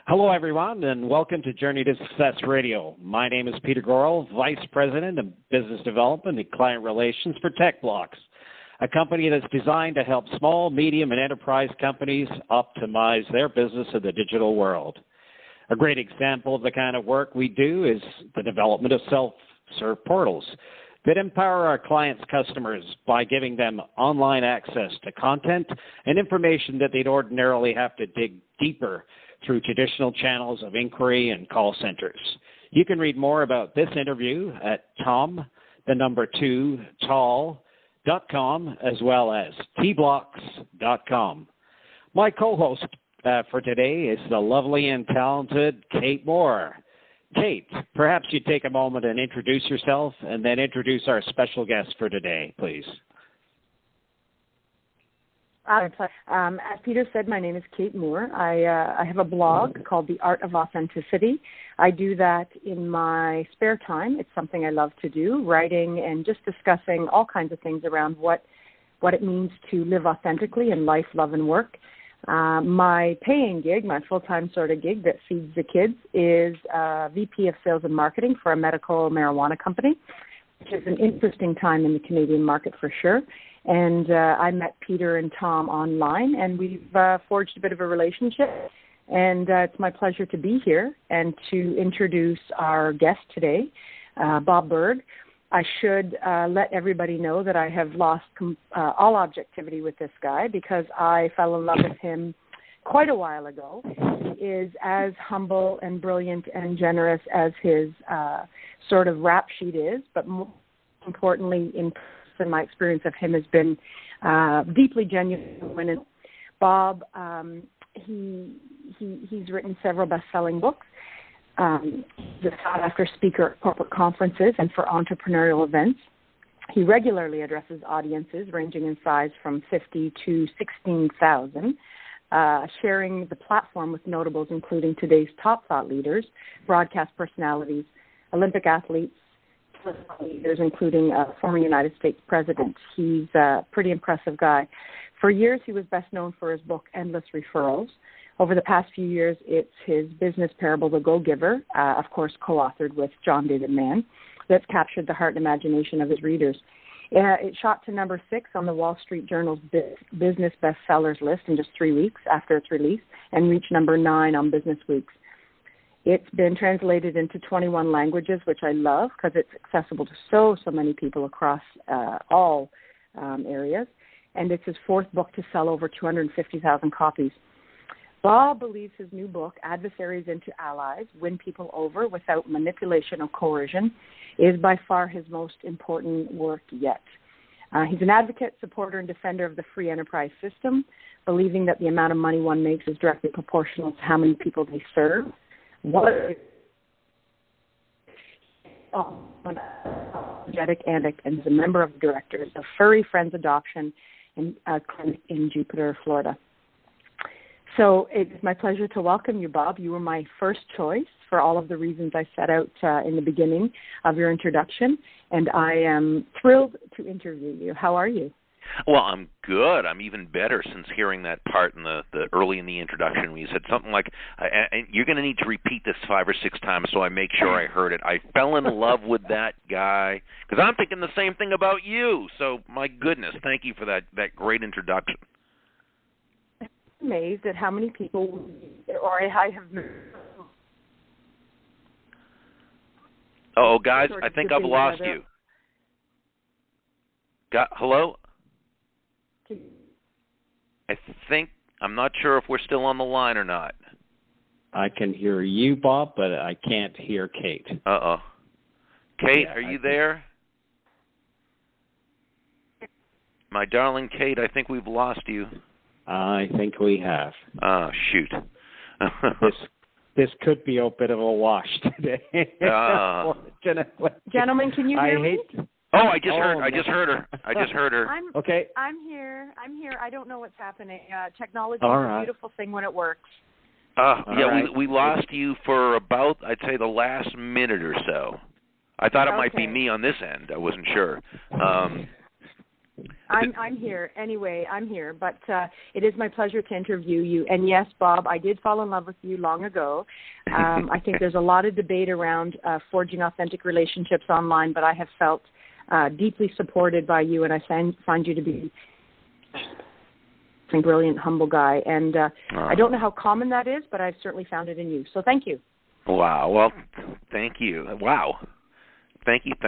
Hello, everyone, and welcome to Journey to Success Radio. My name is Peter Gorel, Vice President of Business Development and Client Relations for TechBlocks, a company that's designed to help small, medium, and enterprise companies optimize their business in the digital world. A great example of the kind of work we do is the development of self-serve portals that empower our clients' customers by giving them online access to content and information that they'd ordinarily have to dig deeper through traditional channels of inquiry and call centers. You can read more about this interview at tall.com as well as tblocks.com. My co-host for today is the lovely and talented Kate Moore. Kate, perhaps you'd take a moment and introduce yourself and then introduce our special guest for today, please. As Peter said, my name is Kate Moore. I have a blog called The Art of Authenticity. I do that in my spare time. It's something I love to do, writing and just discussing all kinds of things around what it means to live authentically in life, love, and work. My paying gig, my full-time sort of gig that feeds the kids, is VP of Sales and Marketing for a medical marijuana company, which is an interesting time in the Canadian market for sure. And I met Peter and Tom online, and we've forged a bit of a relationship. And it's my pleasure to be here and to introduce our guest today, Bob Burg. I should let everybody know that I have lost all objectivity with this guy because I fell in love with him quite a while ago. He is as humble and brilliant and generous as his sort of rap sheet is, but more importantly, in my experience of him has been deeply genuine. And Bob, he's written several best-selling books. He's a sought-after speaker at corporate conferences and for entrepreneurial events. He regularly addresses audiences ranging in size from 50 to 16,000, sharing the platform with notables including today's top thought leaders, broadcast personalities, Olympic athletes, leaders, including former United States president. He's a pretty impressive guy. For years, he was best known for his book, Endless Referrals. Over the past few years, it's his business parable, The Go-Giver, of course, co-authored with John David Mann, that's captured the heart and imagination of his readers. It shot to number 6 on the Wall Street Journal's business bestsellers list in just 3 weeks after its release and reached number 9 on Business Week's. It's been translated into 21 languages, which I love because it's accessible to so many people across all areas. And it's his 4th book to sell over 250,000 copies. Bob believes his new book, Adversaries into Allies, Win People Over Without Manipulation or Coercion, is by far his most important work yet. He's an advocate, supporter, and defender of the free enterprise system, believing that the amount of money one makes is directly proportional to how many people they serve. Energetic addict and is a member of directors of Furry Friends Adoption and clinic in Jupiter, Florida. So it's my pleasure to welcome you, Bob. You were my first choice for all of the reasons I set out in the beginning of your introduction, and I am thrilled to interview you. How are you? Well, I'm good. I'm even better since hearing that part in the early in the introduction when you said something like, and you're going to need to repeat this 5 or 6 times so I make sure I heard it. I fell in love with that guy because I'm thinking the same thing about you. So, my goodness, thank you for that great introduction. I'm amazed at how many people, or I have... Oh, guys, I think I've lost you. Hello? I'm not sure if we're still on the line or not. I can hear you, Bob, but I can't hear Kate. Uh-oh. Kate, are you there? My darling Kate, I think we've lost you. I think we have. Oh, shoot. This could be a bit of a wash today. Gentlemen, can you hear me? Oh, I just heard her. Okay. I'm here. I don't know what's happening. Technology is a beautiful thing when it works. We lost you for about, I'd say, the last minute or so. I thought it might be me on this end. I wasn't sure. I'm here. Anyway, I'm here. But it is my pleasure to interview you. And yes, Bob, I did fall in love with you long ago. I think there's a lot of debate around forging authentic relationships online, but I have felt deeply supported by you, and I find you to be a brilliant, humble guy. And I don't know how common that is, but I've certainly found it in you. So thank you. Wow. Well, thank you. Wow. Thank you.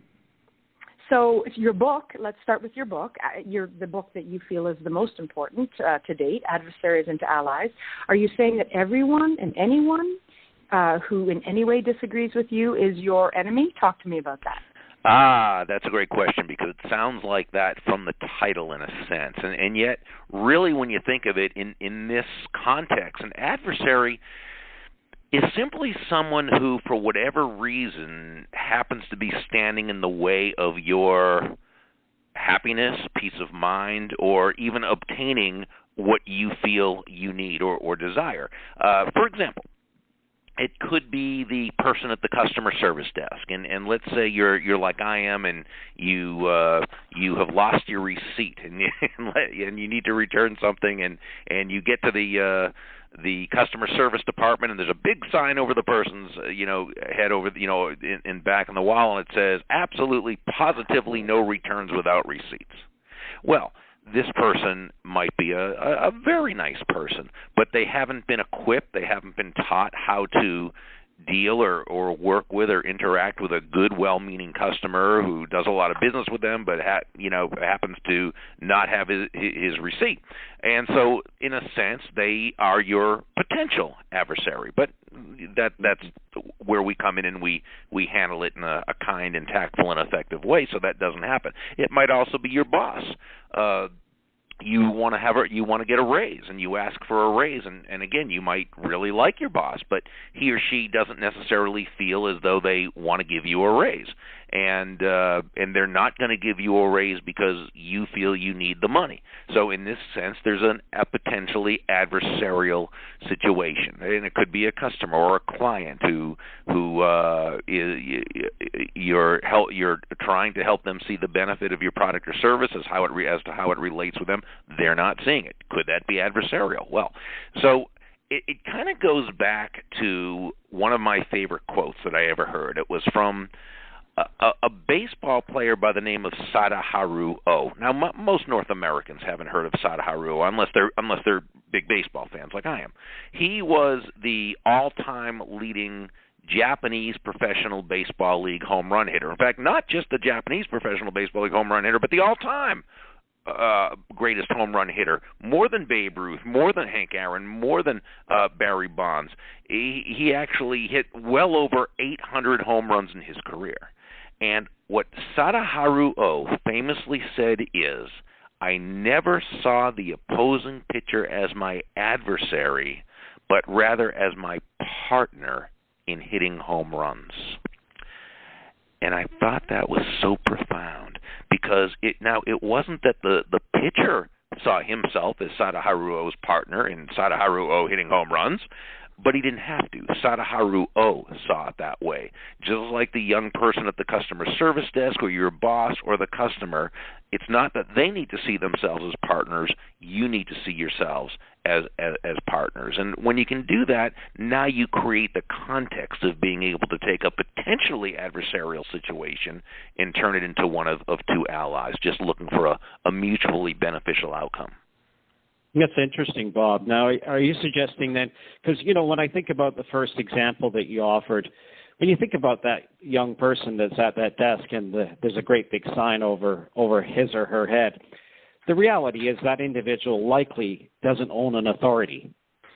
So your book, let's start with your book, the book that you feel is the most important to date, Adversaries into Allies. Are you saying that everyone and anyone who in any way disagrees with you is your enemy? Talk to me about that. That's a great question, because it sounds like that from the title in a sense. And yet, really, when you think of it in this context, an adversary is simply someone who, for whatever reason, happens to be standing in the way of your happiness, peace of mind, or even obtaining what you feel you need or desire. For example, it could be the person at the customer service desk, and let's say you're like I am, and you have lost your receipt, and you need to return something, and you get to the customer service department, and there's a big sign over the person's head over in back on the wall, and it says absolutely positively no returns without receipts. Well, this person might be a very nice person, but they haven't been equipped, they haven't been taught how to deal or work with or interact with a good, well-meaning customer who does a lot of business with them, but happens to not have his receipt. And so, in a sense, they are your potential adversary. But that's where we come in, and we handle it in a kind and tactful and effective way, so that doesn't happen. It might also be your boss. You want to get a raise, and you ask for a raise, and again, you might really like your boss, but he or she doesn't necessarily feel as though they want to give you a raise, and they're not going to give you a raise because you feel you need the money. So in this sense, there's a potentially adversarial situation, and it could be a customer or a client who you're trying to help them see the benefit of your product or service as to how it relates with them. They're not seeing it. Could that be adversarial? Well, so it kind of goes back to one of my favorite quotes that I ever heard. It was from a baseball player by the name of Sadaharu Oh. Now, most North Americans haven't heard of Sadaharu Oh unless they're big baseball fans like I am. He was the all-time leading Japanese Professional Baseball League home run hitter. In fact, not just the Japanese Professional Baseball League home run hitter, but the all-time greatest home run hitter, more than Babe Ruth, more than Hank Aaron, more than Barry Bonds. He actually hit well over 800 home runs in his career. And what Sadaharu Oh famously said is, I never saw the opposing pitcher as my adversary, but rather as my partner in hitting home runs. And I thought that was so profound, because it wasn't that the pitcher saw himself as Sadaharu Oh's partner in Sadaharu Oh hitting home runs, but he didn't have to. Sadaharu Oh saw it that way. Just like the young person at the customer service desk or your boss or the customer, it's not that they need to see themselves as partners. You need to see yourselves as partners. And when you can do that, now you create the context of being able to take a potentially adversarial situation and turn it into one of two allies, just looking for a mutually beneficial outcome. That's interesting, Bob. Now, are you suggesting that, because, when I think about the first example that you offered, when you think about that young person that's at that desk and there's a great big sign over his or her head, the reality is that individual likely doesn't own an authority,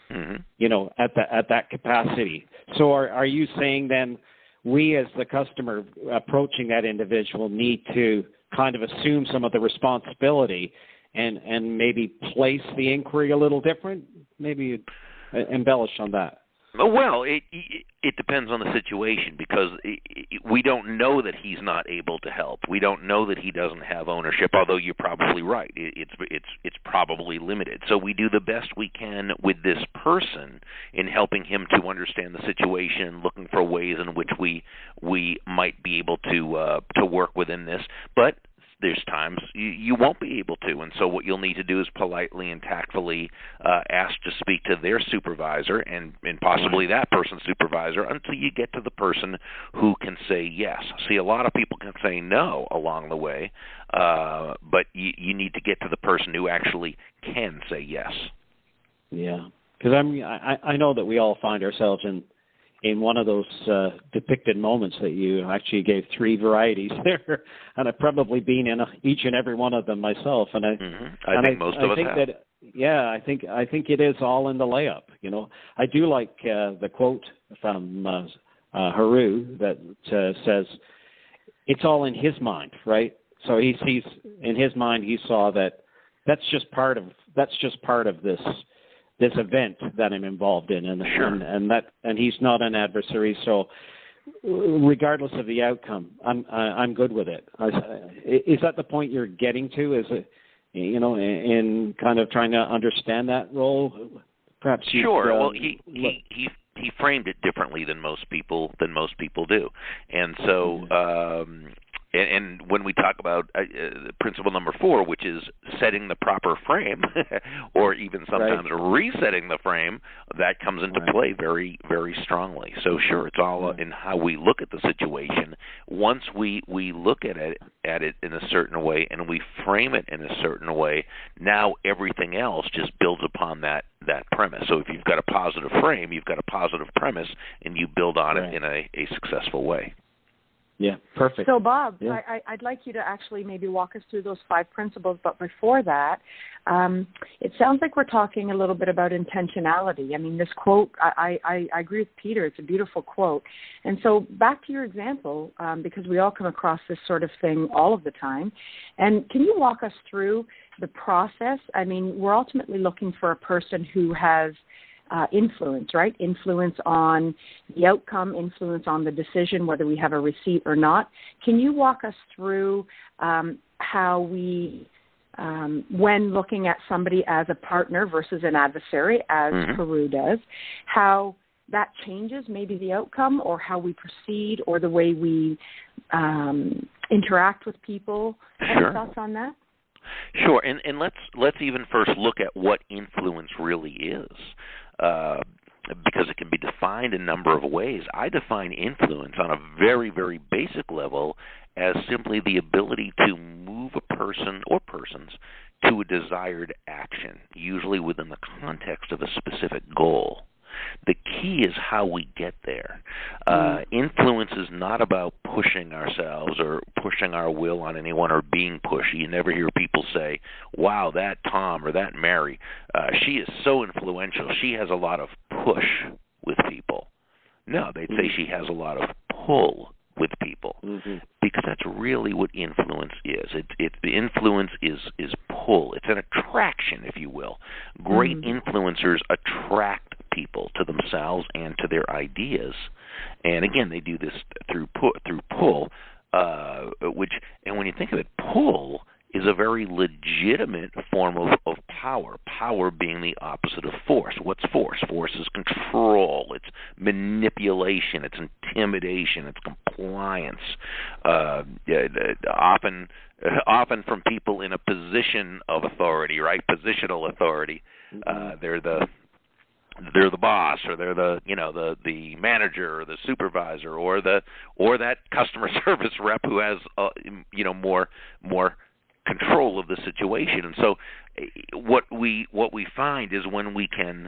at that capacity. So are you saying then we as the customer approaching that individual need to kind of assume some of the responsibility and maybe place the inquiry a little different? Maybe embellish on that. Well, it depends on the situation, because we don't know that he's not able to help. We don't know that he doesn't have ownership, although you're probably right. It's probably limited. So we do the best we can with this person in helping him to understand the situation, looking for ways in which we might be able to work within this. But there's times you you'll need to do is politely and tactfully ask to speak to their supervisor and possibly that person's supervisor until you get to the person who can say yes. See, a lot of people can say no along the way, but you need to get to the person who actually can say yes. Yeah, because I know that we all find ourselves in one of those depicted moments that you actually gave 3 varieties there, and I've probably been in each and every one of them myself. And I think most of us have. I think it is all in the layup. You know, I do like the quote from Haru that says, "It's all in his mind," right? So he sees in his mind, he saw that that's just part of this event that I'm involved in, and sure. and he's not an adversary. So regardless of the outcome, I'm good with it. Is that the point you're getting to? Is it, you know, in kind of trying to understand that role? Perhaps sure. Well, he framed it differently than most people do, and so. And when we talk about principle number 4, which is setting the proper frame, or even sometimes resetting the frame, that comes into play very, very strongly. So sure, it's all in how we look at the situation. Once we look at it in a certain way and we frame it in a certain way, now everything else just builds upon that premise. So if you've got a positive frame, you've got a positive premise, and you build on it in a successful way. Yeah, perfect. So, Bob, I'd like you to actually maybe walk us through those 5 principles. But before that, it sounds like we're talking a little bit about intentionality. I mean, this quote, I agree with Peter. It's a beautiful quote. And so back to your example, because we all come across this sort of thing all of the time. And can you walk us through the process? I mean, we're ultimately looking for a person who has influence, right? Influence on the outcome, influence on the decision, whether we have a receipt or not. Can you walk us through how we, when looking at somebody as a partner versus an adversary, as Haru does, how that changes maybe the outcome or how we proceed or the way we interact with people? Sure. Any thoughts on that? Sure, and let's even first look at what influence really is. Because it can be defined in a number of ways. I define influence on a very, very basic level as simply the ability to move a person or persons to a desired action, usually within the context of a specific goal. The key is how we get there. Influence is not about pushing ourselves or pushing our will on anyone or being pushy. You never hear people say, wow, that Tom or that Mary, she is so influential. She has a lot of push with people. No, they'd say she has a lot of pull with people, because that's really what influence is. The influence is pull. It's an attraction, if you will. Great influencers attract people to themselves and to their ideas, and again, they do this through pull, which, and when you think of it, pull is a very legitimate form of power. Power being the opposite of force. What's force? Force is control. It's manipulation. It's intimidation. It's compliance. Often from people in a position of authority, right? Positional authority. They're the boss, or they're the manager, or the supervisor, or that customer service rep who has more control of the situation. And so what we find is when we can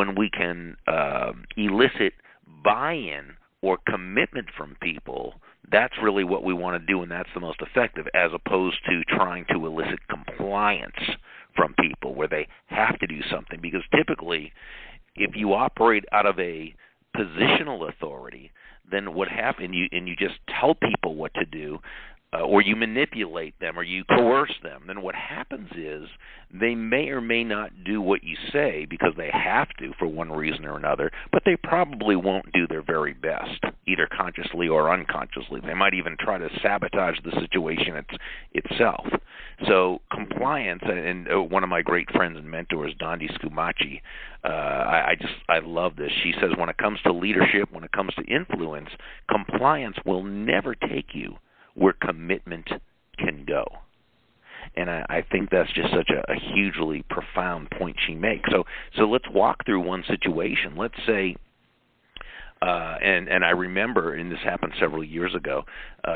elicit buy-in or commitment from people, that's really what we want to do, and that's the most effective, as opposed to trying to elicit compliance from people where they have to do something. Because typically, if you operate out of a positional authority, then what happens, and you just tell people what to do, or you manipulate them, or you coerce them, then what happens is they may or may not do what you say because they have to for one reason or another, but they probably won't do their very best, either consciously or unconsciously. They might even try to sabotage the situation itself. So compliance, and one of my great friends and mentors, Dondi Scumaci, I love this. She says when it comes to leadership, when it comes to influence, compliance will never take you where commitment can go. And I think that's just such a hugely profound point she makes. So let's walk through one situation. Let's say, and I remember, and this happened several years ago,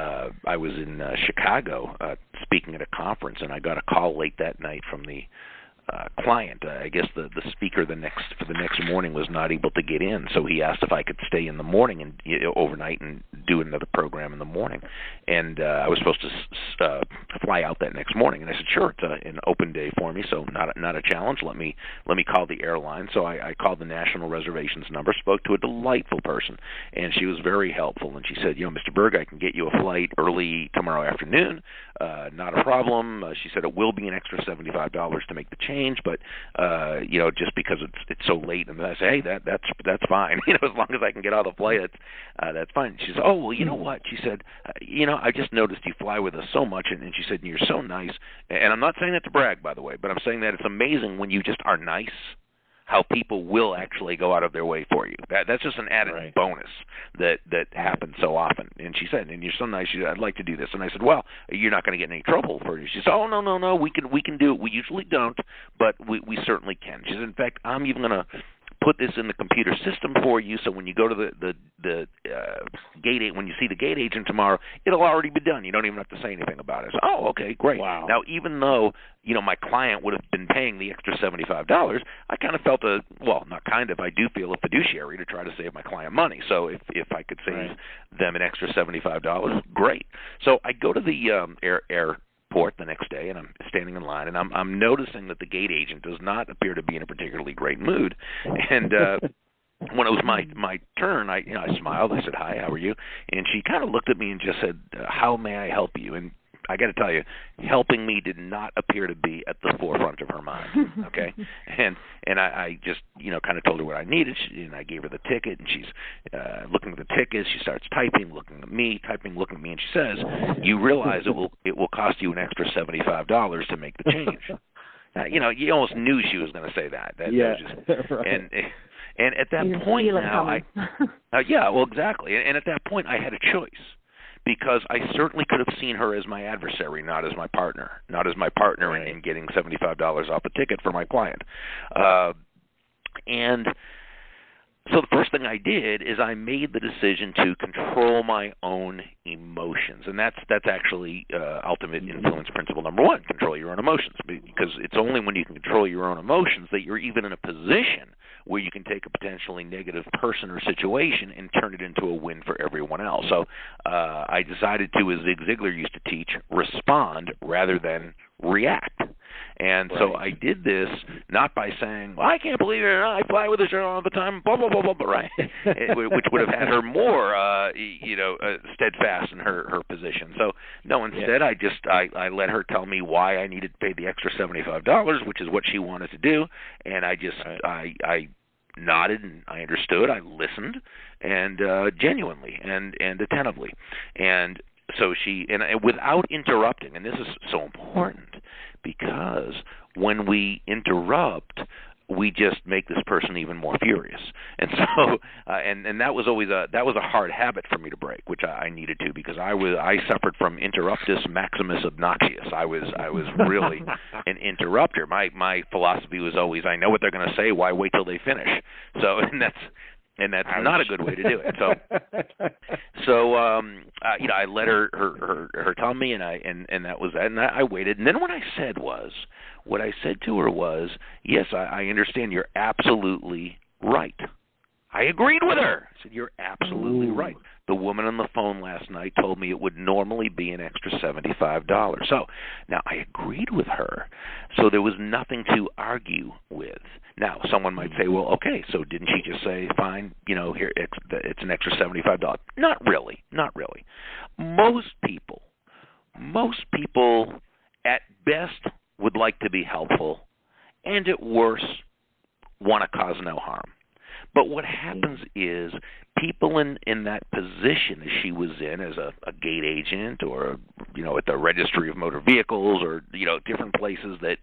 I was in Chicago speaking at a conference, and I got a call late that night from the client. I guess the speaker for the next morning was not able to get in, so he asked if I could stay in the morning and overnight and do another program in the morning. And I was supposed to fly out that next morning, and I said, sure, it's an open day for me, so not a challenge. Let me call the airline. So I called the national reservations number, spoke to a delightful person, and she was very helpful. And she said, Mr. Berg, I can get you a flight early tomorrow afternoon. Not a problem. She said it will be an extra $75 to make the change, but just because it's so late. And I say, hey, that's fine. As long as I can get out of the flight, that's fine. She said, oh, well, you know what? She said, I just noticed you fly with us so much, and she said, you're so nice. And I'm not saying that to brag, by the way, but I'm saying that it's amazing when you just are nice, how people will actually go out of their way for you. That's just an added bonus that happens so often. And she said, and you're so nice, I'd like to do this. And I said, well, you're not going to get in any trouble for it. She said, oh, no, we can do it. We usually don't, but we certainly can. She said, in fact, I'm even going to put this in the computer system for you, so when you go to the gate, when you see the gate agent tomorrow, it'll already be done. You don't even have to say anything about it. So, oh, okay, great. Wow. Now, even though my client would have been paying the extra $75, I kind of felt I do feel a fiduciary to try to save my client money. So if I could save them an extra $75, great. So I go to the airport the next day, and I'm standing in line, and I'm noticing that the gate agent does not appear to be in a particularly great mood. And when it was my turn, I smiled. I said, hi, how are you? And she kind of looked at me and just said, how may I help you? And I got to tell you, helping me did not appear to be at the forefront of her mind. Okay, and I just kind of told her what I needed, and I gave her the ticket, and she's looking at the ticket. She starts typing, looking at me, and she says, "You realize it will cost you an extra $75 to make the change." You almost knew she was going to say that. That was just, right. And at that point now, exactly. And at that point, I had a choice. Because I certainly could have seen her as my adversary, not as my partner, in getting $75 off the ticket for my client. And so the first thing I did is I made the decision to control my own emotions, and that's actually ultimate influence principle number one: control your own emotions. Because it's only when you can control your own emotions that you're even in a position where you can take a potentially negative person or situation and turn it into a win for everyone else. So I decided to, as Zig Ziglar used to teach, respond rather than react. And so I did this not by saying, well, I can't believe it, I fly with this girl all the time, blah, blah, blah, blah, blah, right? Which would have had her more, steadfast in her position. So, no, instead I let her tell me why I needed to pay the extra $75, which is what she wanted to do, and I just, I nodded and I understood, I listened, and genuinely and attentively. And so without interrupting, and this is so important, because when we interrupt, we just make this person even more furious. And so, and that was always a hard habit for me to break, which I needed to, because I suffered from interruptus maximus obnoxious. I was really an interrupter. My philosophy was always, I know what they're going to say, why wait till they finish? So, and that's not a good way to do it. So I let her tell me, and that was that. And I waited. And then what I said to her was, yes, I understand. You're absolutely right. I agreed with her. I said, you're absolutely right. The woman on the phone last night told me it would normally be an extra $75. So now I agreed with her. So there was nothing to argue with. Now, someone might say, well, okay, so didn't she just say, fine, here, it's an extra $75? Not really. Most people at best would like to be helpful, and at worst want to cause no harm. But what happens is people in that position as she was in, as a gate agent, or at the registry of motor vehicles, or different places that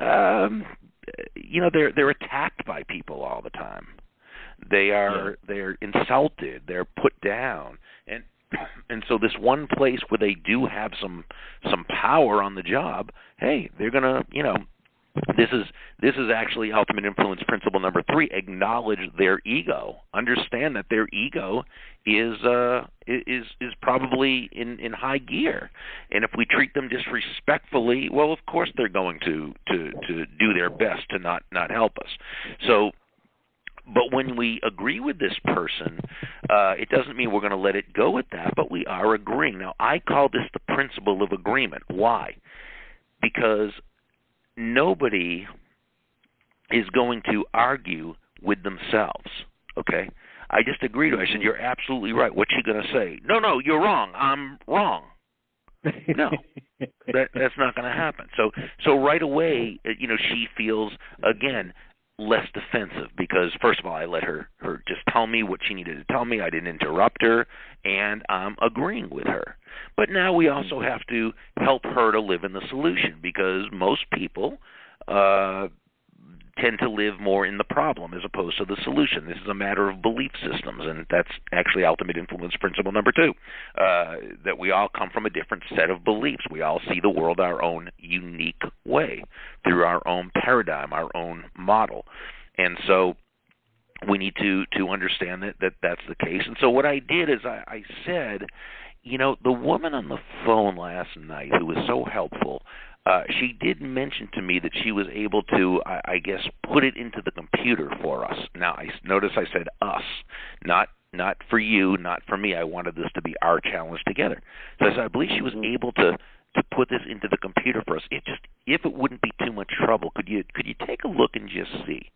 they're attacked by people all the time. They're insulted, they're put down, And so this one place where they do have some power on the job, hey, they're going to, this is actually ultimate influence principle number 3. Acknowledge their ego. Understand that their ego is probably in high gear, and if we treat them disrespectfully, well, of course they're going to do their best to not help us. So. But when we agree with this person, it doesn't mean we're going to let it go at that, but we are agreeing. Now, I call this the principle of agreement. Why? Because nobody is going to argue with themselves, okay? I just agreed with her. I said, you're absolutely right. What's she going to say? No, you're wrong. I'm wrong. No, that's not going to happen. So right away, she feels, again, less defensive because, first of all, I let her just tell me what she needed to tell me. I didn't interrupt her, and I'm agreeing with her. But now we also have to help her to live in the solution because most people tend to live more in the problem as opposed to the solution. This is a matter of belief systems, and that's actually ultimate influence principle number 2, that we all come from a different set of beliefs. We all see the world our own unique way through our own paradigm, our own model. And so we need to understand that that's the case. And so what I did is I said, the woman on the phone last night who was so helpful, she did mention to me that she was able to, I guess, put it into the computer for us. Now, notice I said us, not for you, not for me. I wanted this to be our challenge together. So I said, I believe she was able to put this into the computer for us. If it wouldn't be too much trouble, could you take a look and just see?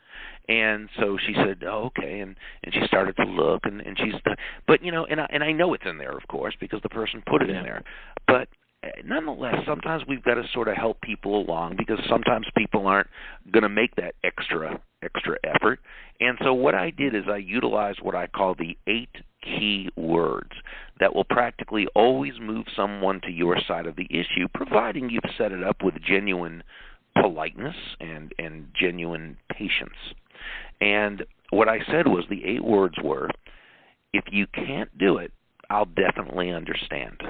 And so she said, "Oh, okay," and she started to look, and she's, but and I know it's in there, of course, because the person put it in there, but. Nonetheless, sometimes we've got to sort of help people along because sometimes people aren't going to make that extra effort. And so what I did is I utilized what I call the 8 key words that will practically always move someone to your side of the issue, providing you've set it up with genuine politeness and genuine patience. And what I said was the 8 words were, if you can't do it, I'll definitely understand.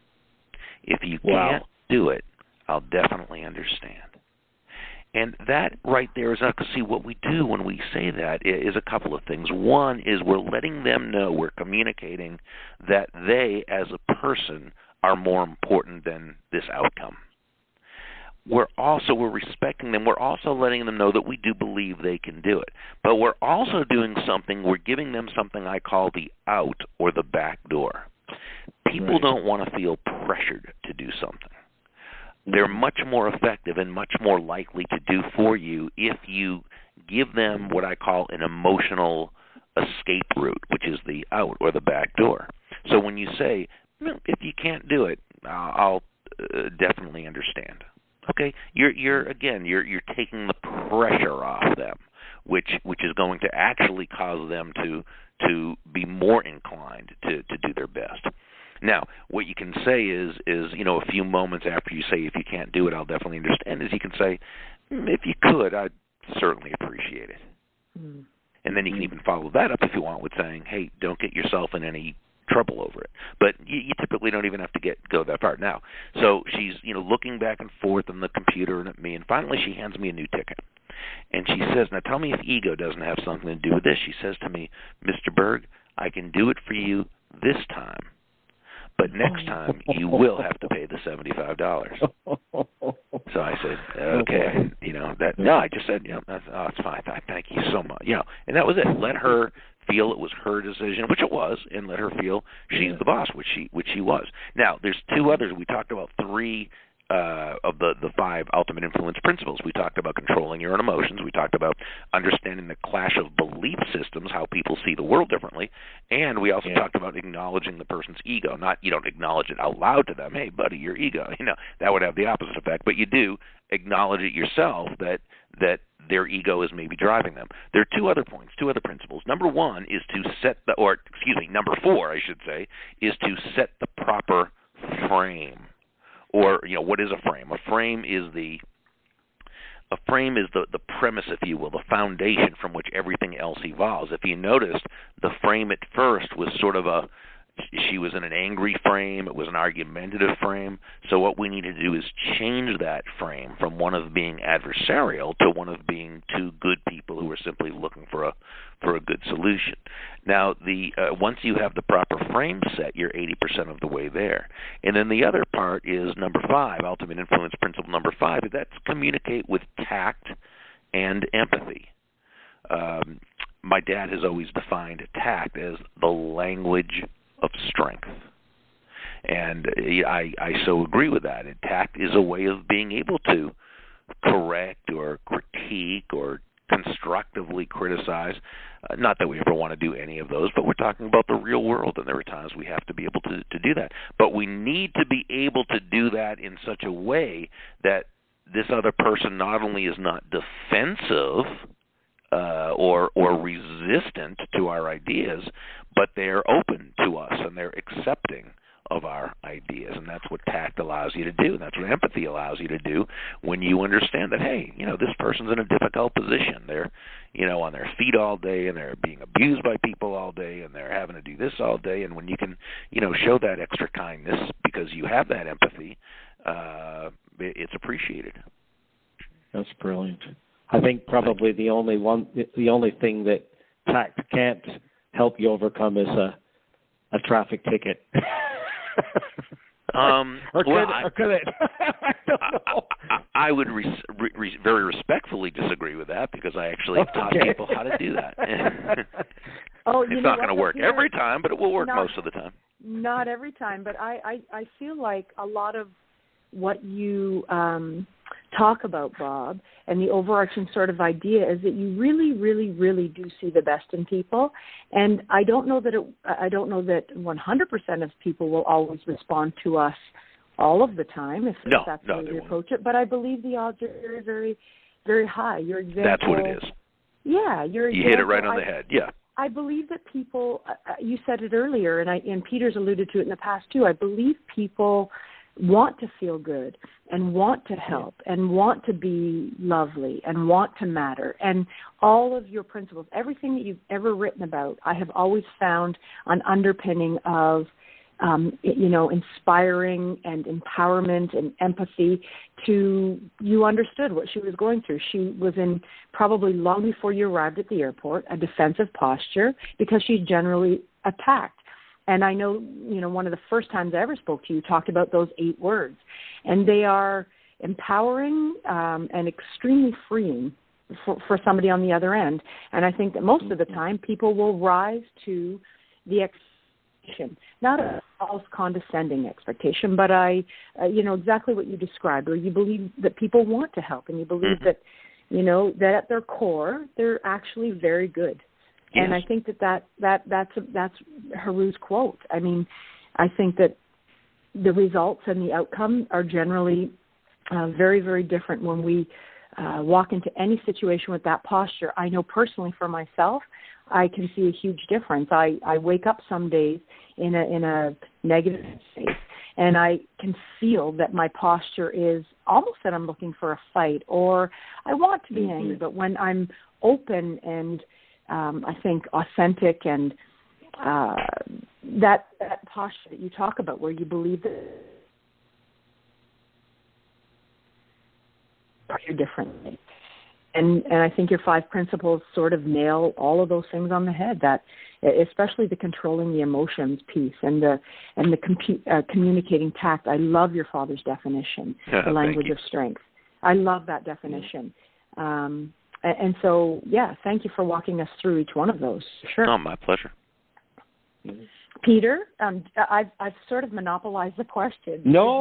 If you can't do it, I'll definitely understand. And that right there is, see, what we do when we say that is a couple of things. One is we're letting them know, we're communicating that they, as a person, are more important than this outcome. We're respecting them. We're also letting them know that we do believe they can do it. But we're also doing something, we're giving them something I call the out or the back door. People don't want to feel pressured to do something. They're much more effective and much more likely to do for you if you give them what I call an emotional escape route, which is the out or the back door. So when you say, if you can't do it, I'll definitely understand. Okay, you're taking the pressure off them, which is going to actually cause them to be more inclined to do their best. Now, what you can say is a few moments after you say, if you can't do it, I'll definitely understand, is you can say, if you could, I'd certainly appreciate it. Mm-hmm. And then you can even follow that up if you want with saying, hey, don't get yourself in any trouble over it. But you typically don't even have to go that far. Now, so she's looking back and forth on the computer and at me, and finally she hands me a new ticket. And she says, now tell me if ego doesn't have something to do with this. She says to me, Mr. Berg, I can do it for you this time. But next time, you will have to pay the $75. So I said, okay, I just said, it's fine. Thank you so much. And that was it. Let her feel it was her decision, which it was, and let her feel she's the boss, which she was. Now, there's 2 others. We talked about 3 of the 5 ultimate influence principles. We talked about controlling your own emotions. We talked about understanding the clash of belief systems, how people see the world differently, and we also talked about acknowledging the person's ego. Not you don't acknowledge it out loud to them. Hey, buddy, your ego. That would have the opposite effect. But you do acknowledge it yourself that their ego is maybe driving them. There are 2 other points, 2 other principles. Number 1 is number 4, I should say, is to set the proper frame. Or, what is a frame? A frame is the premise, if you will, the foundation from which everything else evolves. If you noticed, the frame at first was sort of She was in an angry frame. It was an argumentative frame. So what we need to do is change that frame from one of being adversarial to one of being two good people who are simply looking for a good solution. Now, once you have the proper frame set, you're 80% of the way there. And then the other part is number 5, ultimate influence principle number 5. That's communicate with tact and empathy. My dad has always defined tact as the language of strength. And I so agree with that. And tact is a way of being able to correct or critique or constructively criticize. Not that we ever want to do any of those, but we're talking about the real world, and there are times we have to be able to do that. But we need to be able to do that in such a way that this other person not only is not defensive or resistant to our ideas, but they're open to us and they're accepting of our ideas. And that's what tact allows you to do. And that's what empathy allows you to do when you understand that, hey, this person's in a difficult position. They're, on their feet all day, and they're being abused by people all day, and they're having to do this all day. And when you can, show that extra kindness because you have that empathy, it's appreciated. That's brilliant. I think probably the only thing that tact can't help you overcome is a traffic ticket. Or could it? I don't know. I would very respectfully disagree with that, because I actually have taught people how to do that. It's not going to work every time, but it will work most of the time. Not every time, but I feel like a lot of what you talk about, Bob, and the overarching sort of idea is that you really, really, really do see the best in people. And I don't know that 100% of people will always respond to us all of the time if that's the way you approach it. But I believe the odds are very, very, very high. Your example. That's what it is. Yeah, you hit it right on the head. Yeah. I believe that people. You said it earlier, and Peter's alluded to it in the past too. I believe people want to feel good and want to help and want to be lovely and want to matter. And all of your principles, everything that you've ever written about, I have always found an underpinning of, inspiring and empowerment and empathy. You understood what she was going through. She was in, probably long before you arrived at the airport, a defensive posture because she's generally attacked. And I know, one of the first times I ever spoke to you, talked about those 8 words. And they are empowering and extremely freeing for somebody on the other end. And I think that most of the time people will rise to the expectation, not a false condescending expectation, but exactly what you described, where you believe that people want to help and you believe that, that at their core, they're actually very good. Yes. And I think that's Haru's quote. I mean, I think that the results and the outcome are generally very, very different when we walk into any situation with that posture. I know personally for myself, I can see a huge difference. I wake up some days in a negative state, and I can feel that my posture is almost that I'm looking for a fight, or I want to be angry. But when I'm open and I think authentic and that posture that you talk about, where you believe that you're differently. And I think your 5 principles sort of nail all of those things on the head, that especially the controlling the emotions piece and the communicating tact. I love your father's definition, the language of strength. I love that definition. And so, thank you for walking us through each one of those. Sure. Oh, my pleasure. Peter, I've sort of monopolized the question.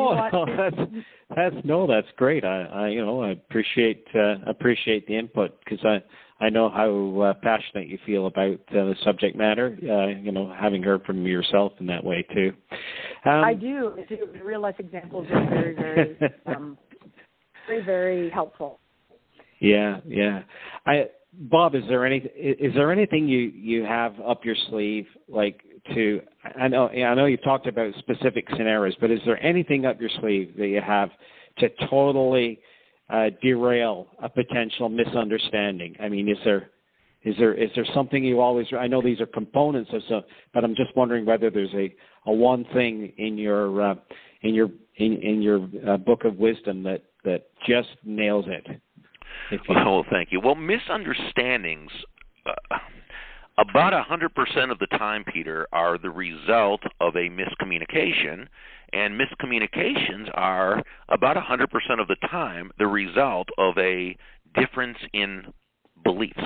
That's great. I appreciate the input, because I know how passionate you feel about the subject matter. Having heard from yourself in that way too. I do. Real life examples are very, very, very, very helpful. Yeah. Bob, is there anything you have up your sleeve, like to? I know you've talked about specific scenarios, but is there anything up your sleeve that you have to totally derail a potential misunderstanding? I mean, is Is there something you always? I know these are components of some, but I'm just wondering whether there's a one thing in your book of wisdom that just nails it. Well, thank you. Well, misunderstandings, about 100% of the time, Peter, are the result of a miscommunication, and miscommunications are about 100% of the time the result of a difference in beliefs.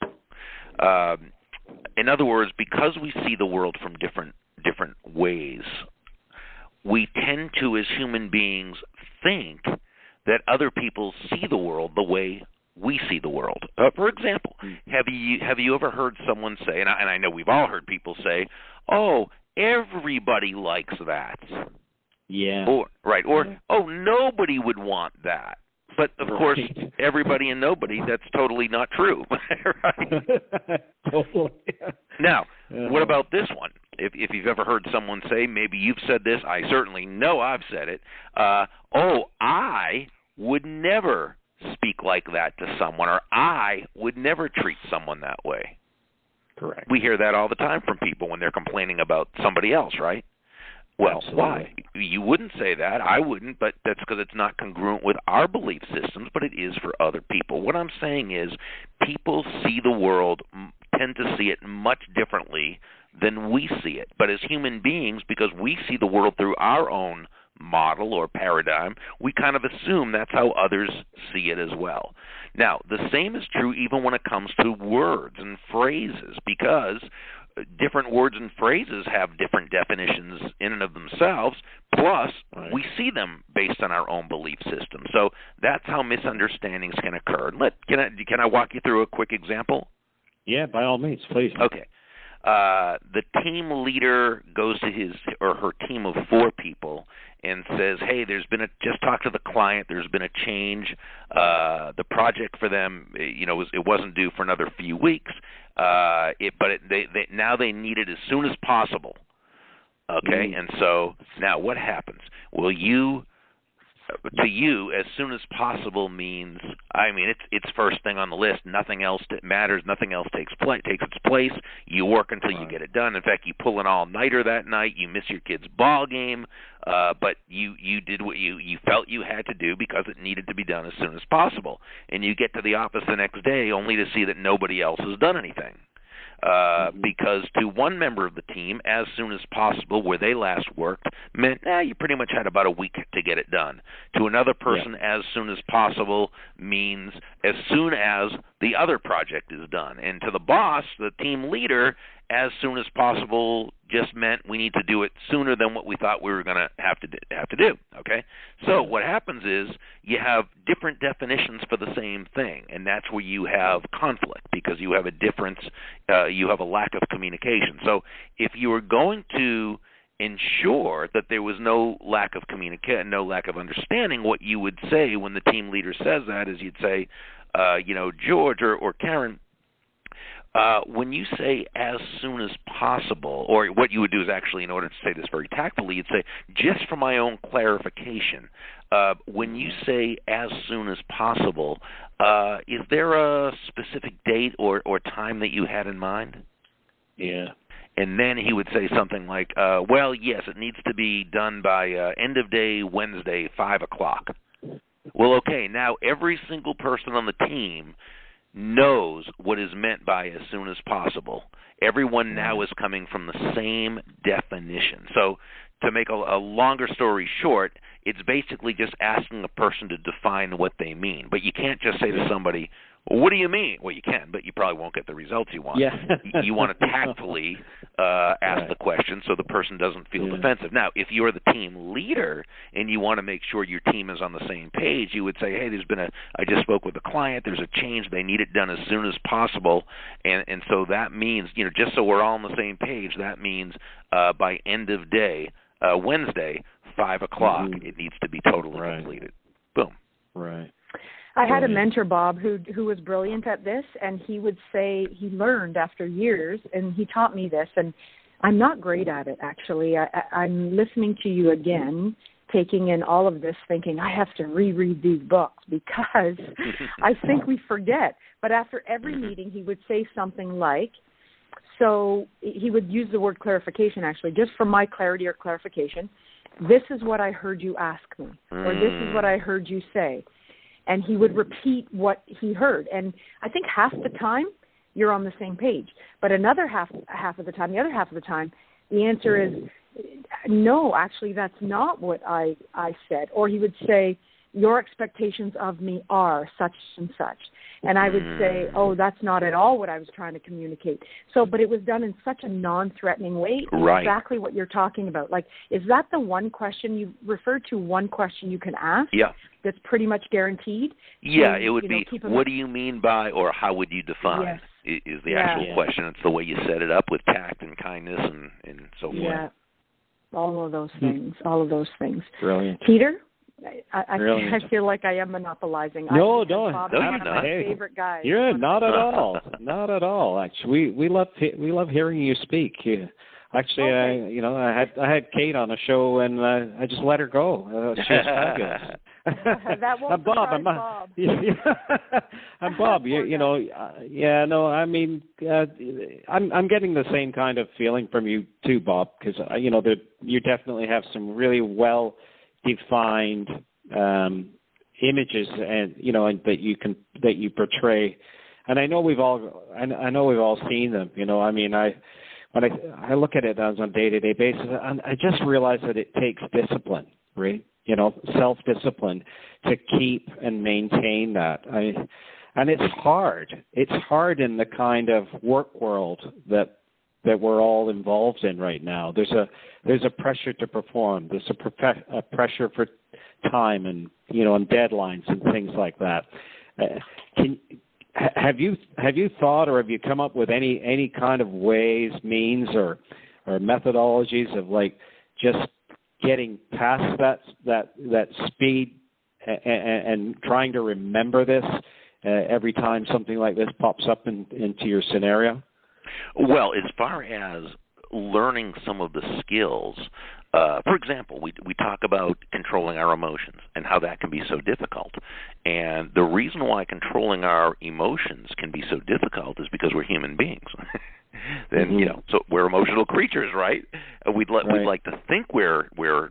In other words, because we see the world from different ways, we tend to, as human beings, think that other people see the world the way we see the world. For example, have you ever heard someone say, and I know we've all heard people say, "Oh, everybody likes that." Yeah. Or "Oh, nobody would want that." But of course, everybody and nobody, that's totally not true. Right? Totally. Now, what about this one? If you've ever heard someone say, maybe you've said this, I certainly know I've said it, I would never speak like that to someone, or I would never treat someone that way. Correct. We hear that all the time from people when they're complaining about somebody else, right? Well, Absolutely. Why? You wouldn't say that. I wouldn't, but that's because it's not congruent with our belief systems, but it is for other people. What I'm saying is people see the world, tend to see it much differently than we see it. But as human beings, because we see the world through our own model or paradigm, we kind of assume that's how others see it as well. Now, the same is true even when it comes to words and phrases, because different words and phrases have different definitions in and of themselves, plus we see them based on our own belief system. So that's how misunderstandings can occur. Can I walk you through a quick example? Yeah, by all means, please. Okay. The team leader goes to his or her team of 4 people and says, "Hey, just talk to the client. There's been a change. The project for them, it wasn't due for another few weeks. Now they need it as soon as possible." Okay, and so now what happens? Well, to you, as soon as possible means, it's first thing on the list. Nothing else that matters. Nothing else takes its place. You work until you get it done. In fact, you pull an all-nighter that night. You miss your kid's ball game, but you did what you felt you had to do because it needed to be done as soon as possible. And you get to the office the next day only to see that nobody else has done anything. Because to one member of the team, as soon as possible, where they last worked, meant you pretty much had about a week to get it done. To another person, as soon as possible means as soon as the other project is done. And to the boss, the team leader, as soon as possible just meant we need to do it sooner than what we thought we were going to have to do. Okay, so what happens is you have different definitions for the same thing, and that's where you have conflict because you have a difference. You have a lack of communication. So if you were going to ensure that there was no lack of communication, no lack of understanding, what you would say when the team leader says that is you'd say, George or Karen, when you say as soon as possible, or what you would do is actually, in order to say this very tactfully, you'd say, just for my own clarification, when you say as soon as possible, is there a specific date or time that you had in mind? Yeah. And then he would say something like, well, yes, it needs to be done by end of day Wednesday, 5 o'clock. Well, okay, now every single person on the team knows what is meant by as soon as possible. Everyone now is coming from the same definition. So to make a longer story short, it's basically just asking a person to define what they mean. But you can't just say to somebody, well, what do you mean? Well, you can, but you probably won't get the results you want. Yeah. You want to tactfully ask the question so the person doesn't feel defensive. Now, if you're the team leader and you want to make sure your team is on the same page, you would say, hey, I just spoke with a client, there's a change, they need it done as soon as possible, and so that means, just so we're all on the same page, that means by end of day, Wednesday, 5 o'clock, it needs to be totally completed. Boom. Right. I had a mentor, Bob, who was brilliant at this, and he would say he learned after years, and he taught me this, and I'm not great at it, actually. I'm listening to you again, taking in all of this, thinking, I have to reread these books because I think we forget. But after every meeting, he would say something like, so he would use the word clarification, actually, just for my clarity or clarification. This is what I heard you ask me, or this is what I heard you say. And he would repeat what he heard. And I think half the time you're on the same page. But another half of the time, the answer is, no, actually, that's not what I said. Or he would say, your expectations of me are such and such. And I would say, oh, that's not at all what I was trying to communicate. So, but it was done in such a non-threatening way. Right. Exactly what you're talking about. Like, is that the one question you referred to, one question you can ask? Yeah. That's pretty much guaranteed? Yeah, so, it would be, what do you mean by, or how would you define? Yes. Is the actual question. It's the way you set it up with tact and kindness and so forth. Yeah, all of those things. Brilliant. Peter, I feel like I am monopolizing. No, Bob, you're one of my not. favorite guys. You're not at all. Not at all. Actually, we love hearing you speak. Actually, okay. I had Kate on a show and I just let her go. She was fabulous. That won't surprise Bob. And Bob, I mean, I'm getting the same kind of feeling from you too, Bob, because you definitely have some really well defined images, and that you portray, and I know we've all seen them. I mean, when I look at it on a day-to-day basis, I just realize that it takes discipline, right? Self-discipline to keep and maintain that. And it's hard. It's hard in the kind of work world that we're all involved in right now. There's a pressure to perform. There's a pressure for time and and deadlines and things like that. Have you thought, or have you come up with any kind of ways, means, or methodologies of like just getting past that speed and trying to remember this every time something like this pops up into your scenario? Well, as far as learning some of the skills, for example, we talk about controlling our emotions and how that can be so difficult. And the reason why controlling our emotions can be so difficult is because we're human beings. And so we're emotional creatures, right? We'd like to think we're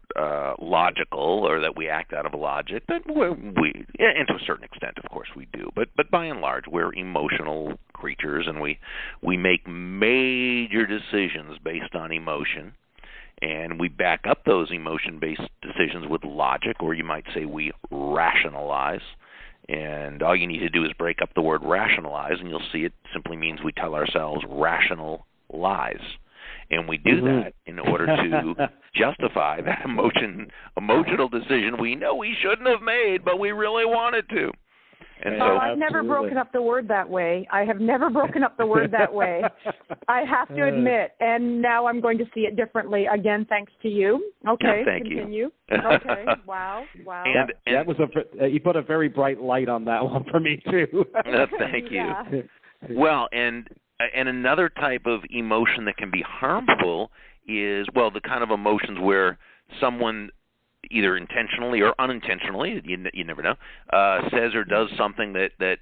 logical, or that we act out of logic, but and to a certain extent, of course, we do. But by and large, we're emotional creatures, and we make major decisions based on emotion, and we back up those emotion-based decisions with logic, or you might say we rationalize. And all you need to do is break up the word rationalize, and you'll see it simply means we tell ourselves rational lies. And we do that in order to justify that emotional decision we know we shouldn't have made, but we really wanted to. And so, I've never broken up the word that way. I have never broken up the word that way. I have to admit, and now I'm going to see it differently. Again, thanks to you. Okay, thank continue. you. Okay, wow. And that was you put a very bright light on that one for me too. Thank you. Yeah. Well, and another type of emotion that can be harmful is, the kind of emotions where someone, either intentionally or unintentionally, you never know, says or does something that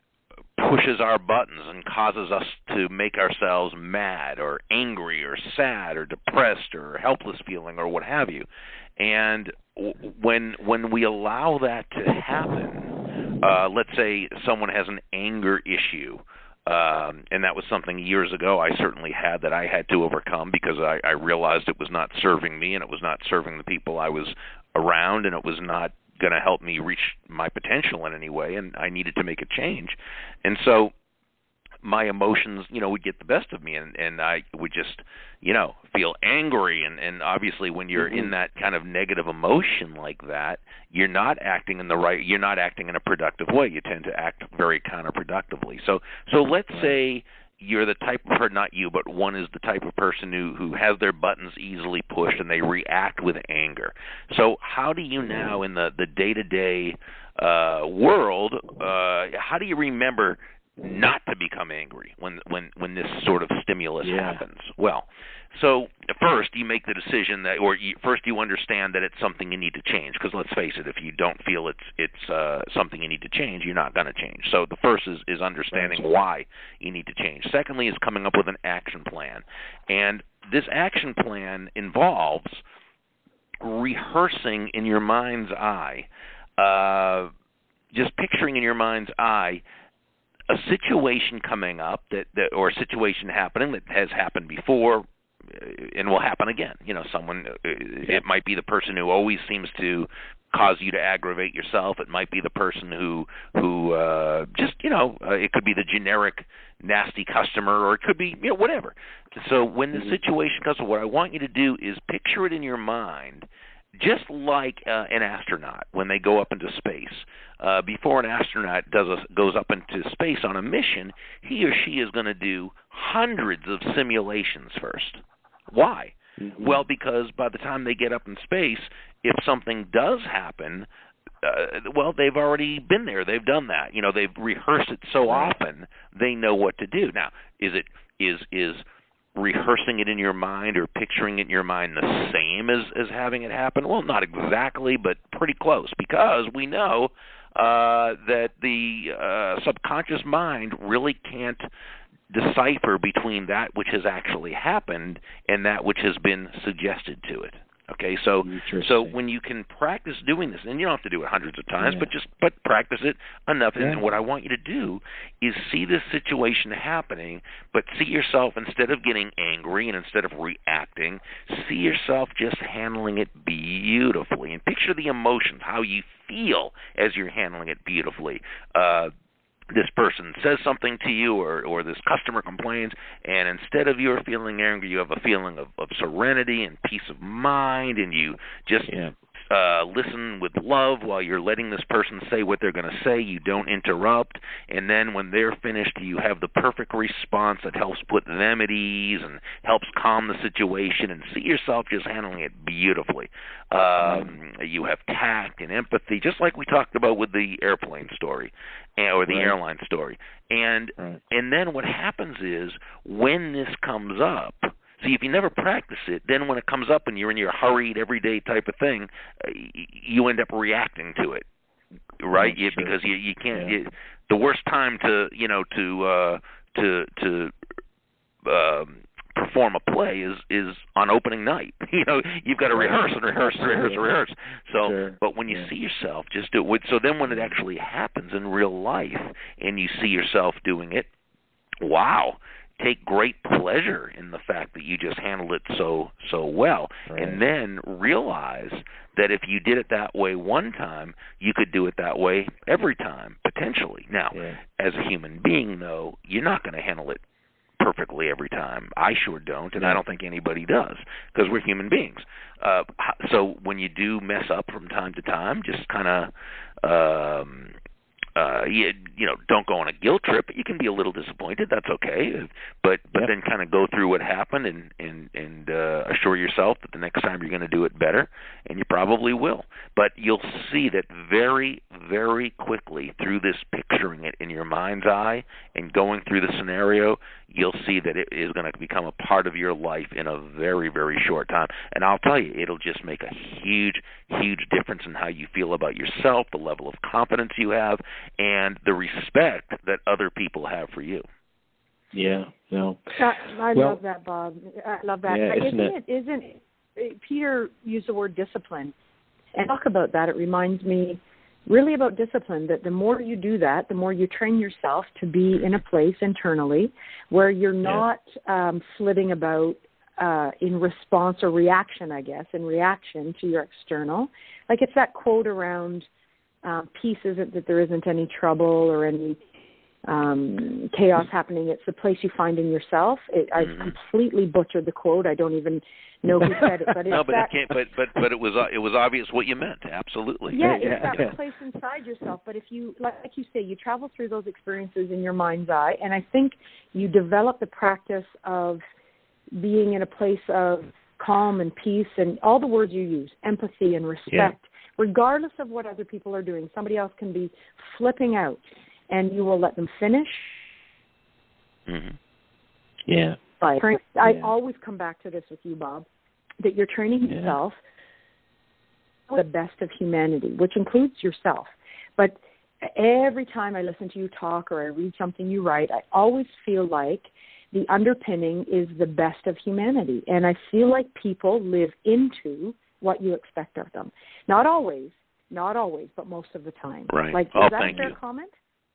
pushes our buttons and causes us to make ourselves mad or angry or sad or depressed or helpless feeling or what have you. And when we allow that to happen, let's say someone has an anger issue, and that was something years ago I certainly had that I had to overcome, because I realized it was not serving me, and it was not serving the people I was around, and it was not going to help me reach my potential in any way, and I needed to make a change. And so my emotions, would get the best of me, and I would just, feel angry. And obviously when you're in that kind of negative emotion like that, you're not acting in a productive way. You tend to act very counterproductively. So let's say you're the type of person, not you, but one is the type of person who has their buttons easily pushed and they react with anger. So how do you now, in the day-to-day world, how do you remember not to become angry when this sort of stimulus happens? Well, so first you make the decision that, first you understand that it's something you need to change. Because let's face it, if you don't feel it's something you need to change, you're not going to change. So the first is understanding why you need to change. Secondly is coming up with an action plan, and this action plan involves rehearsing in your mind's eye, just picturing in your mind's eye a situation coming up or a situation happening that has happened before and will happen again. Someone, it might be the person who always seems to cause you to aggravate yourself. It might be the person who just, it could be the generic nasty customer, or it could be, whatever. So when the situation comes, what I want you to do is picture it in your mind, just like an astronaut when they go up into space. Before an astronaut goes up into space on a mission, he or she is going to do hundreds of simulations first. Why? Mm-hmm. Well, because by the time they get up in space, if something does happen, they've already been there. They've done that. They've rehearsed it so often, they know what to do. Now, is rehearsing it in your mind or picturing it in your mind the same as having it happen? Well, not exactly, but pretty close, because we know that the subconscious mind really can't decipher between that which has actually happened and that which has been suggested to it. Okay, so when you can practice doing this, and you don't have to do it hundreds of times, but practice it enough. Yeah. And what I want you to do is see this situation happening, but see yourself, instead of getting angry and instead of reacting, see yourself just handling it beautifully, and picture the emotions, how you feel as you're handling it beautifully. This person says something to you, or this customer complains, and instead of you feeling angry, you have a feeling of serenity and peace of mind, and you just listen with love while you're letting this person say what they're going to say. You don't interrupt, and then when they're finished, you have the perfect response that helps put them at ease and helps calm the situation, and see yourself just handling it beautifully. You have tact and empathy, just like we talked about with the airplane story or the airline story. And then what happens is, when this comes up, see, if you never practice it, then when it comes up and you're in your hurried, everyday type of thing, you end up reacting to it, right? Because you can't. The worst time to perform a play is on opening night. You've got to rehearse. So, but when you see yourself, just do it. So then, when it actually happens in real life, and you see yourself doing it, wow. Take great pleasure in the fact that you just handled it so well, and then realize that if you did it that way one time, you could do it that way every time, potentially. Now, as a human being, though, you're not going to handle it perfectly every time. I sure don't, and I don't think anybody does, because we're human beings. So when you do mess up from time to time, just kind of don't go on a guilt trip. You can be a little disappointed. That's okay. But then kind of go through what happened and assure yourself that the next time you're going to do it better, and you probably will. But you'll see that very, very quickly, through this picturing it in your mind's eye and going through the scenario, you'll see that it is going to become a part of your life in a very, very short time. And I'll tell you, it'll just make a huge, huge difference in how you feel about yourself, the level of confidence you have, and the respect that other people have for you. Yeah, no. I love that, Bob. I love that. Yeah, isn't Peter used the word discipline, and talk about that. It reminds me really about discipline, that the more you do that, the more you train yourself to be in a place internally where you're not flitting about in response or reaction, in reaction to your external. Like, it's that quote around peace isn't that there isn't any trouble or any chaos happening. It's the place you find in yourself. I've completely butchered the quote. I don't even know who said it, but it's but it was obvious what you meant. Absolutely. Yeah, it's that place inside yourself. But if you, like you say, you travel through those experiences in your mind's eye, and I think you develop the practice of being in a place of calm and peace, and all the words you use, empathy and respect, regardless of what other people are doing. Somebody else can be flipping out, and you will let them finish, Mm-hmm. Yeah. But I always come back to this with you, Bob, that you're training yourself the best of humanity, which includes yourself. But every time I listen to you talk or I read something you write, I always feel like the underpinning is the best of humanity. And I feel like people live into what you expect of them. Not always, but most of the time. Right. Like, is that a fair comment?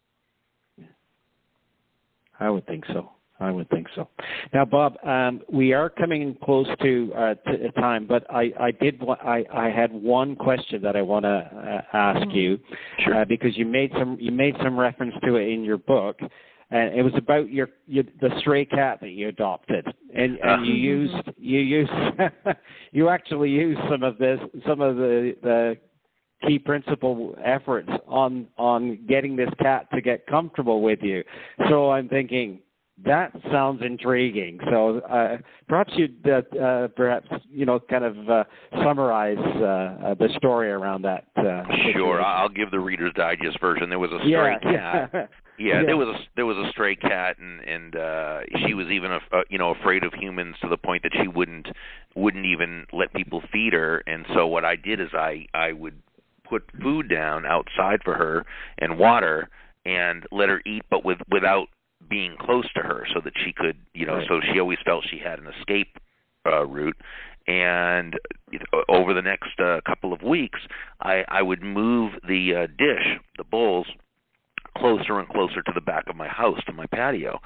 I would think so. Now, Bob, we are coming close to time, but I had one question that I want to ask you, because you made some reference to it in your book, and it was about the stray cat that you adopted, and you actually used some of the key principal efforts on getting this cat to get comfortable with you. So I'm thinking, that sounds intriguing. So perhaps you'd kind of summarize the story around that. Sure, I'll give the Reader's Digest version. There was a stray cat. Yeah, there was a stray cat, and she was even afraid of humans to the point that she wouldn't even let people feed her. And so what I did is I would put food down outside for her and water and let her eat, but without being close to her, so that she could, so she always felt she had an escape route. And over the next couple of weeks, I would move the dish, the bowls, closer and closer to the back of my house, to my patio,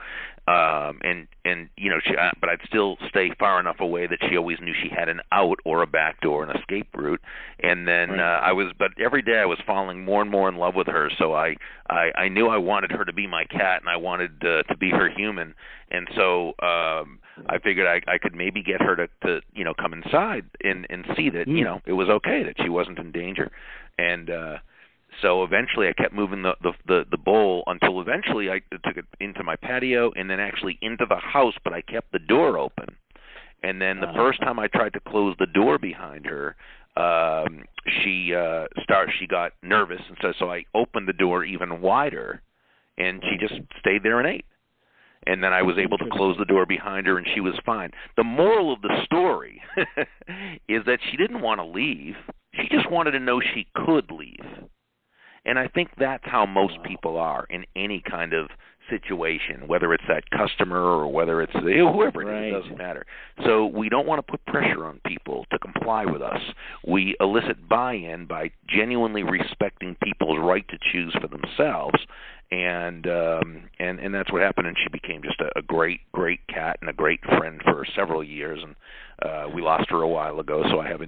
but I'd still stay far enough away that she always knew she had an out or a back door, an escape route. And then but every day I was falling more and more in love with her. So I knew I wanted her to be my cat, and I wanted to be her human. And so I figured I could maybe get her to come inside and see that it was okay, that she wasn't in danger. And so eventually I kept moving the bowl until eventually I took it into my patio and then actually into the house, but I kept the door open. And then the first time I tried to close the door behind her, she got nervous, and so I opened the door even wider, and she just stayed there and ate. And then I was able to close the door behind her, and she was fine. The moral of the story is that she didn't want to leave. She just wanted to know she could leave. And I think that's how most people are in any kind of situation, whether it's that customer or whether it's whoever it is, it doesn't matter. So we don't want to put pressure on people to comply with us. We elicit buy-in by genuinely respecting people's right to choose for themselves. And that's what happened, and she became just a great cat and a great friend for several years. And we lost her a while ago, so I have a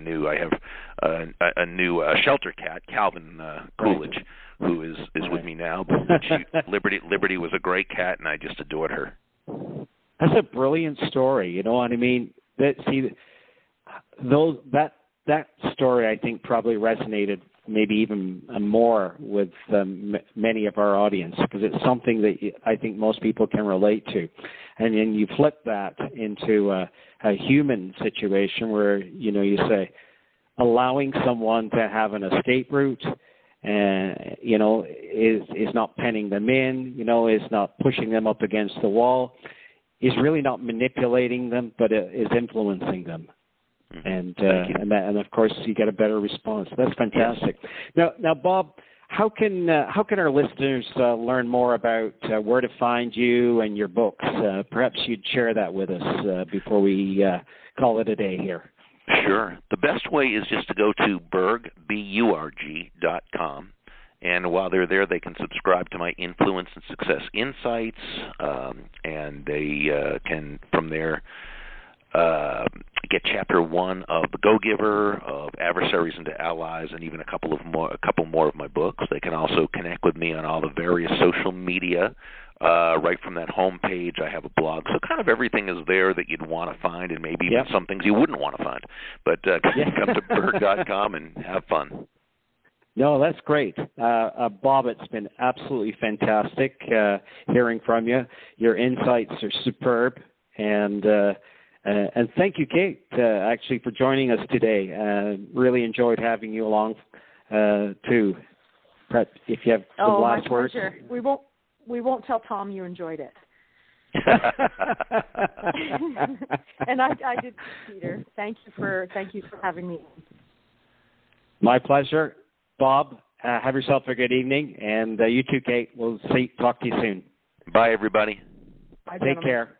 new shelter cat, Calvin Coolidge, who is with me now. But Liberty was a great cat, and I just adored her. That's a brilliant story. You know what I mean? That story, I think, probably resonated maybe even more with many of our audience, because it's something that I think most people can relate to. And then you flip that into a human situation where, you say, allowing someone to have an escape route, is not penning them in, is not pushing them up against the wall, is really not manipulating them, but is influencing them. And of course you get a better response. That's fantastic. Now, Bob, how can our listeners learn more about where to find you and your books? Perhaps you'd share that with us before we call it a day here. Sure. The best way is just to go to burg.com. And while they're there, they can subscribe to my Influence and Success Insights, and they can, from there, get Chapter 1 of The Go-Giver, of Adversaries into Allies, and even a couple more of my books. They can also connect with me on all the various social media. Right from that home page, I have a blog. So kind of everything is there that you'd want to find, and maybe even some things you wouldn't want to find. But come to burg.com and have fun. No, that's great. Bob, it's been absolutely fantastic hearing from you. Your insights are superb. And thank you, Kate, actually, for joining us today. Really enjoyed having you along, too. But if you have some last words. Pleasure. We won't tell Tom you enjoyed it. And I did, Peter. Thank you for having me. My pleasure. Bob, have yourself a good evening. And you too, Kate. We'll talk to you soon. Bye, everybody. Bye, Take care.